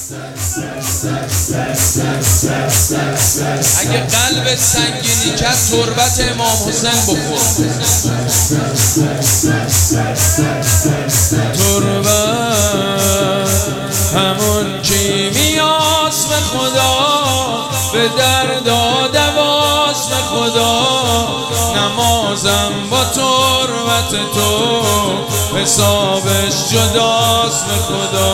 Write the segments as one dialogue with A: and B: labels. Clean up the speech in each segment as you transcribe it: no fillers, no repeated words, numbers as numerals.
A: اگه قلب سنگینی کرد تربت امام حسین بخور. تربت همون کیمیاست به خدا، به درد دواست به خدا. نمازم با تربت تو، حسابش جداست به خدا.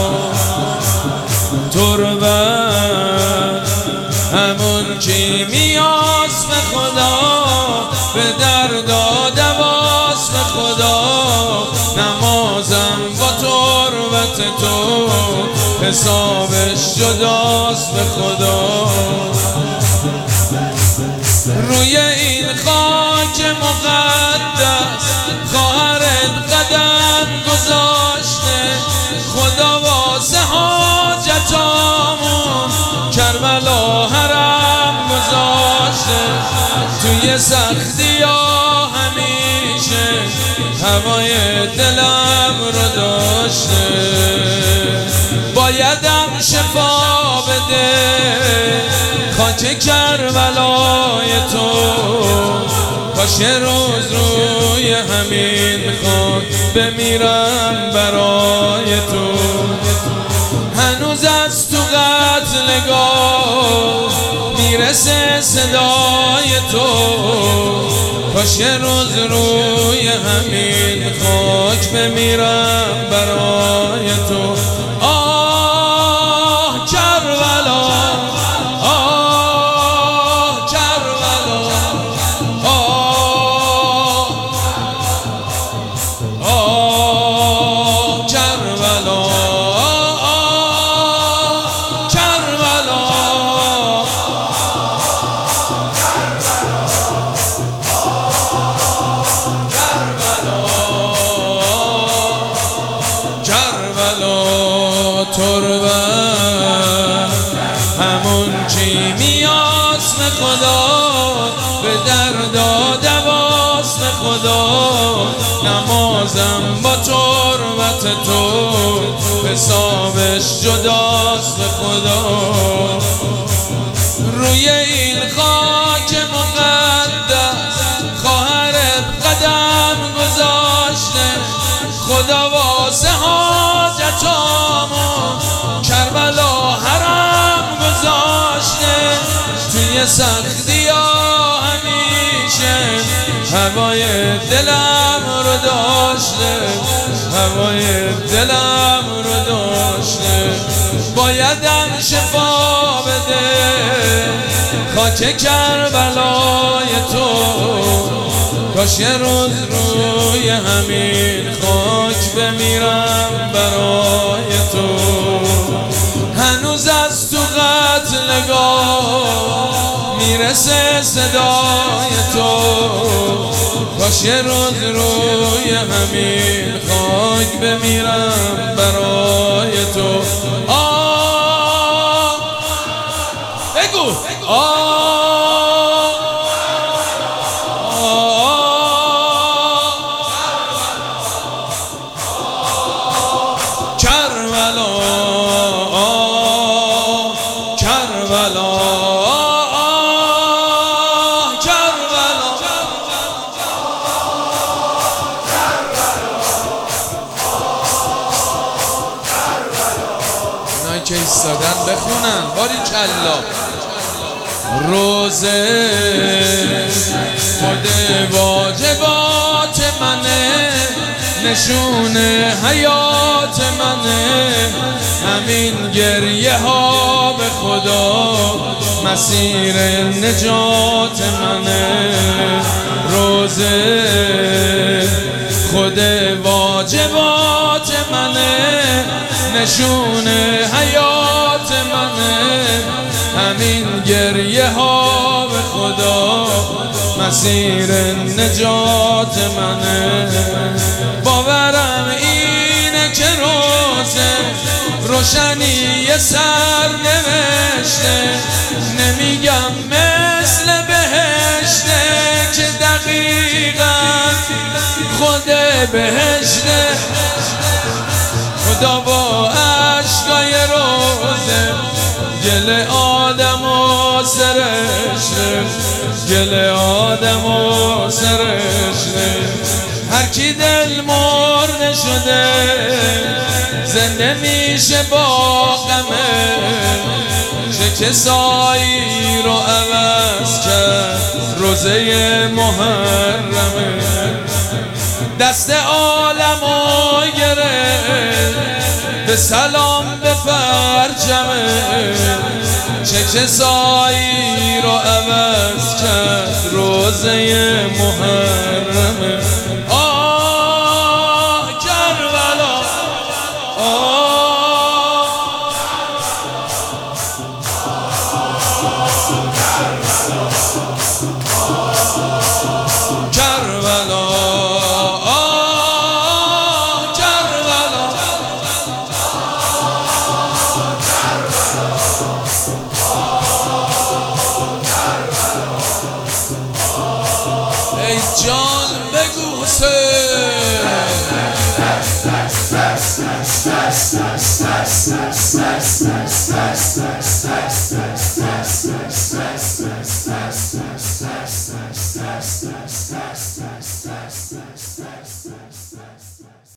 A: تربت همون کیمیاست به خدا، به درد دواست به خدا. نمازم با تربت تو، حسابش جداست به خدا. روی این خاک مقدس خواهرت قدم گذاشته، خدا واسه حاجتامون کربلا حرم گذاشته. توی سختی ها همیشه هوای دلم رو داشته. بایدم شفا بده خاک کربلای تو، کاش یه روز روی همین خاک بمیرم برای تو. هنوز از تو قتلگاه میرسه صدای تو، کاش یه روز روی همین خاک بمیرم برای تو. آه کربلا، آه کربلا، آه آه کربلا، آه کربلا. کربلا تربت همون کیمیاست به خدا، به درد دواست به خدا. نمازم با تربت تو، حسابش جداست به خدا. روی این خاک مقدس خواهرت قدم گذاشته، خدا واسه حاجتامون کربلا حرم گذاشته. توی سختی ها همیشه هوای دلم رو داشته، هوای دلم رو داشته. بایدم شفا بده خاک کربلای تو، کاش یه روز روی همین خاک بمیرم برای تو. هنوز از تو قتلگاه میرسه صدای تو، کاش یه روز روی همین خاک بمیرم برای تو. آه بگو آه کربلا، کربلا، کربلا. اونایی که ایستادن بخونن باریکلا. روزه خود واجبات منه، نشون حیات منه. همین گریه ها به خدا مسیر نجات منه. روزه خود واجبات منه، نشون حیات منه. همین گریه ها به خدا مسیر نجات منه. باورم اینه که روزه روشنی سر نوشته، نمیگم مثل بهشته که دقیقا خود بهشته. خدا با عشقای رو گل آدم و سرشنه، گل آدم و سرشنه. هر کی دل مرده شده زنده میشه با غمه، چه کسایی رو عوض کرد روزه محرمه. دست عالمو گرفت به سلام به فرجمه، چه کسایی رو عوض کرد روزه محرمه.